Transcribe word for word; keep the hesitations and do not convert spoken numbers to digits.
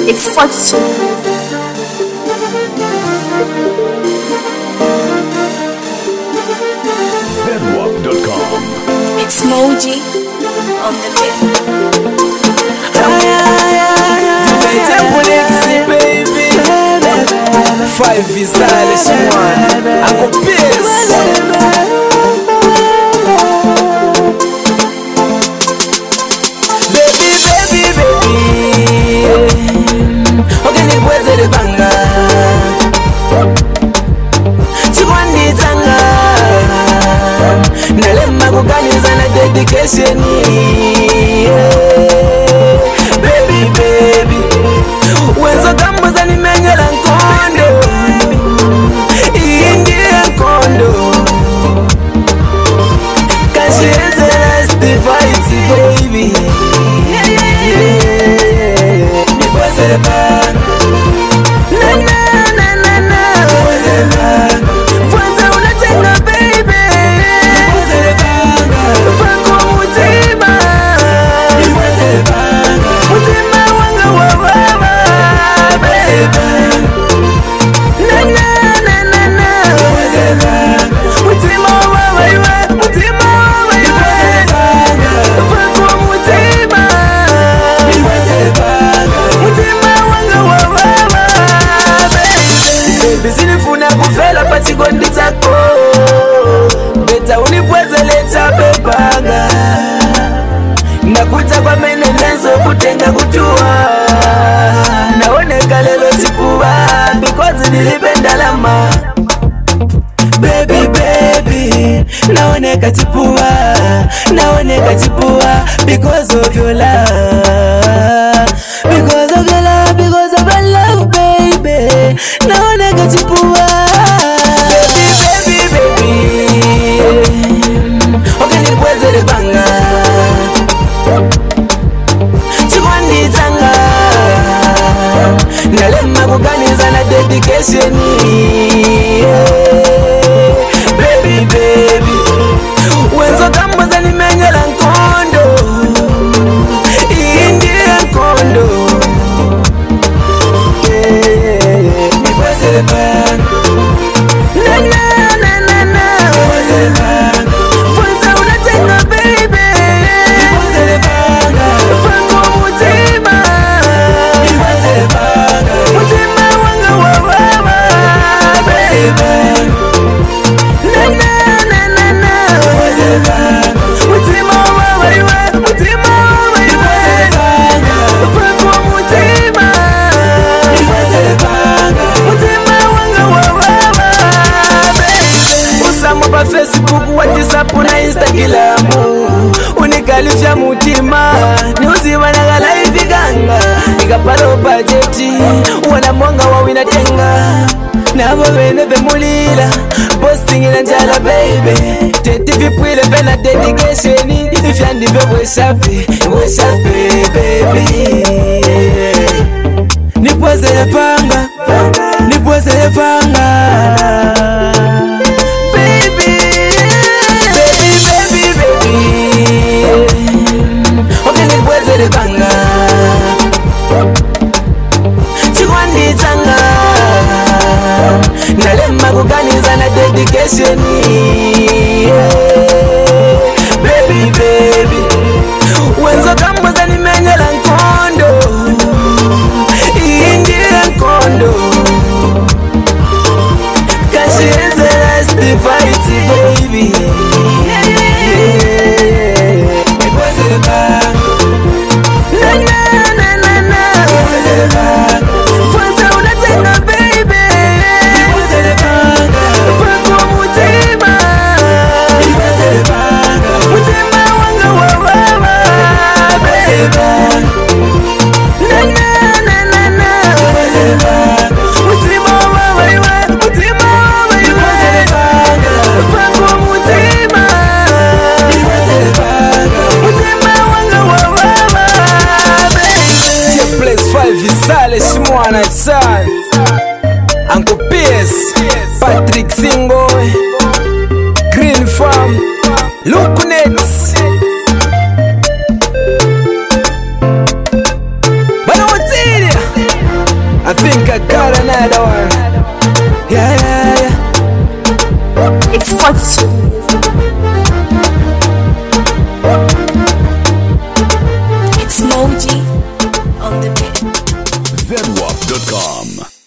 It's forty-two. Zedwap dot com. It's Moji on the beat. Baby, five is Alice one. Uncle Pierce. Baby, baby, baby. Okay, ni bweze de banga. Chikuandi tanga. Nalema kuganiza na dedication. Baby, baby. Wenzo kambuza ni menyela nkondo. India nkondo. Kashienze last fight, baby. Nipweze de banga. Na na na na na. Nipweze de banga. Fwanza unatenga baby. Nipweze de banga. Fango mutima. Nipweze de banga. Mutima wanga wa baba. Nipweze de banga. Na na na na na. Nipweze de banga. Mutima wa baba iwe. Mutima wa baba iwe. Nipweze de banga. Fango mutima. Nipweze de banga. Mutima wanga wa baba. Baby sinifuna kuvela pachikondi chako. Beta unipwezeleta bebanga. Nakuta kwa menelezo kutenga kutua. Naoneka lelo chipuwa because nilipenda lama. Baby baby naoneka chipuwa. Naoneka chipuwa because of your love. Because of your love, because of your love baby. Naoneka chipuwa. Baby baby baby. Okay nipwezele banga. Chikuandi tanga. Nalema kuganiza na dedication. Baby baby. Wenzo kambuza ni menyela nkondo. India nkondo. Nipweze de banga. Na na na na na. Nipweze de banga. Fwanza unatenga baby. Nipweze de banga. Fango mutima. Nipweze de banga. Mutima wanga wa baba. Nipweze de banga. Na na na na na. Nipweze de banga. Mutima wa baba iwe. Mutima wa baba iwe. Nipweze de banga. Fango mutima. Nipweze de banga. Mutima wanga wa baba. Usamo pa Facebook, WhatsApp na Instagram. Unikalifya mutima. Niuziwa na gala hivi ganga. Nikapalo bajeti. Wana mwanga wa winatenga. Nabo bene bemulila. Posting ina njala baby. Tete vipwile pena dedication. Ifyandi vewe shafi. We shafi baby. Nipweze panga. Nipweze panga. Baby. Baby baby baby. Okay nipweze panga. Chikuandi tanga. Nalema kuganiza na dedication. Baby baby. Wenzo kambuza ni menyela nkondo. India nkondo. Kashienze last fight baby. Nipweze de banga. Na na na na na. Nipweze de banga. Fwanza unatenga baby. Nipweze de banga. Fango mutima. Nipweze de banga. Mutima wanga wa baba. Nipweze de banga. Na na na na na. Nipweze de banga. Mutima wa baba iwe. Mutima wa baba iwe. Nipweze de banga. Fango mutima. Nipweze de banga. Mutima wanga wa baba. Place five isale shimwana tsai. Uncle Pierce, Patrick Singo, Green Farm, Lukunet. Bana wotiri. think I got another one. Yeah, yeah, yeah. It's Fortune Music. It's Moji on the beat. Z W A P dot com.